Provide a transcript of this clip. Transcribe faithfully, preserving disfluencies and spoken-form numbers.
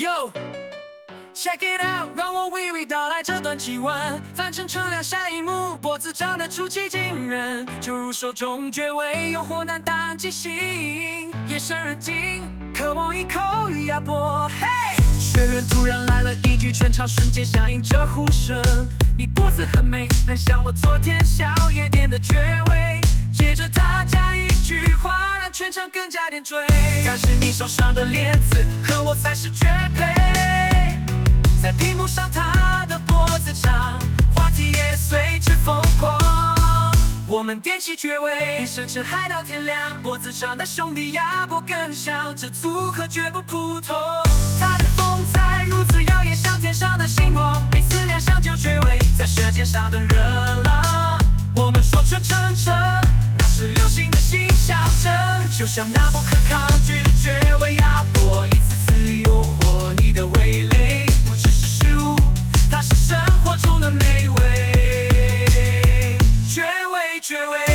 Yo Check it out， 让我娓娓道来这段奇闻。翻成车辆下一幕，脖子长得出奇惊人，就如手中绝味，诱惑难当即醒。夜深人静，渴望一口与鸭脖。嘿，学员突然来了一句，全场瞬间响应着呼声。你脖子很美，很像我昨天宵夜点的绝味。接着他加一句话，让全场更加点缀。但是你手上的链子和我才是绝配。在屏幕上，他的脖子长，话题也随之疯狂。我们踮起绝味，甚至嗨到天亮。脖子长的兄弟鸭脖更香，这组合绝不普通。他的风采如此耀眼，像天上的星光。每次亮相就绝味，在舌尖上的热浪。我们说纯成真，那是流行的新象征。就像那不可抗拒的绝味鸭脖，一次次诱惑你的味蕾。它是生活中的美味，绝味绝味。